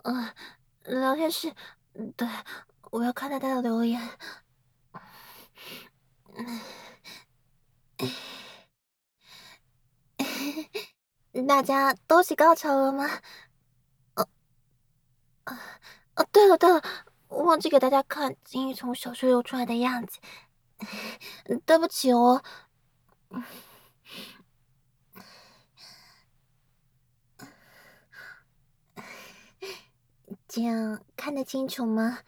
聊天室，对，我要看大家的留言。大家都起高潮了吗？对了对了，忘记给大家看金鱼从小穴流出来的样子，对不起哦。这样看得清楚吗？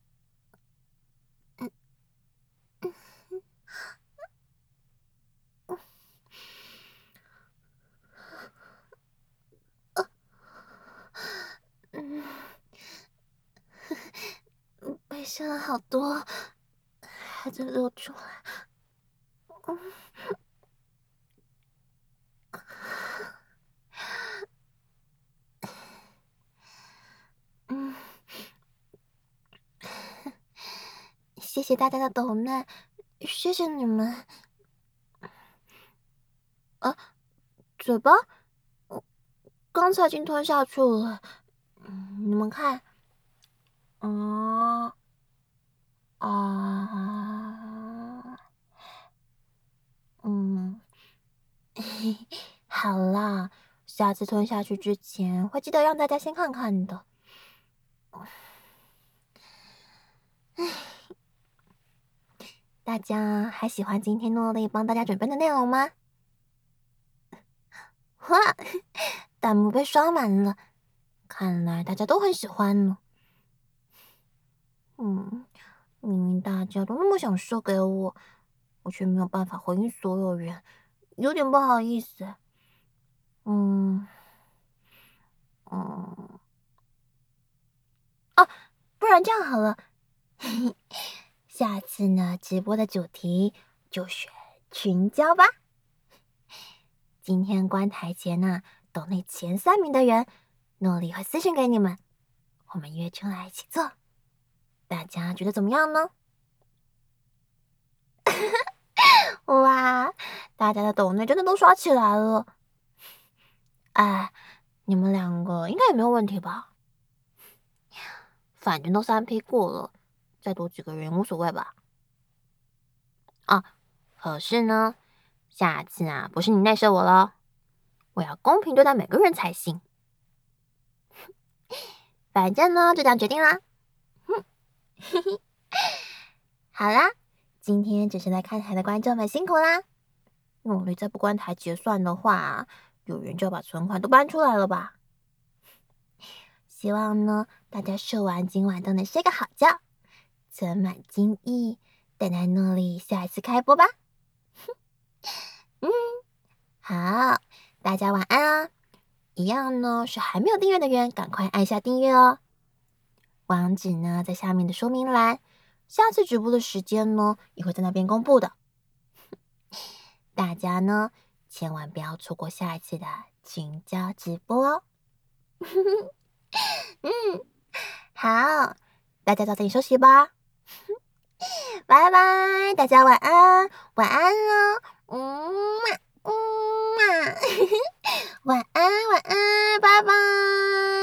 嗯，被射了好多，还在流出来。嗯，谢谢大家的抖内，谢谢你们。啊，嘴巴，我刚才已经吞下去了。你们看，嗯啊，嗯，好啦，下次吞下去之前会记得让大家先看看的。大家还喜欢今天诺丽帮大家准备的内容吗？哇，弹幕被刷满了，看来大家都很喜欢呢。明明大家都那么想射给我，我却没有办法回应所有人，有点不好意思。嗯嗯，不然这样好了，下次呢直播的主题就选群交吧。今天关台前呢，抖内前3名的人，诺丽会私信给你们，我们约出来一起做。大家觉得怎么样呢？哇，大家的抖内真的都刷起来了。哎，你们2个应该也没有问题吧？反正都3批过了，再多几个人无所谓吧？啊，可是呢，下次啊，不是你内射我咯，我要公平对待每个人才行。反正呢，就这样决定啦。好啦，今天只是来看台的观众们辛苦啦。努力再不关台结算的话，有人就要把存款都搬出来了吧？希望呢，大家射完今晚都能睡个好觉，存满金亿，等待诺丽下一次开播吧。嗯，好，大家晚安啊！一样呢，是还没有订阅的人，赶快按下订阅哦。网址呢在下面的说明栏，下次直播的时间呢也会在那边公布的。大家呢千万不要错过下一次的群交直播哦。嗯，好，大家早点休息吧，拜拜，大家晚安，晚安喽，嗯嘛，嗯嘛，晚安，晚安，拜拜。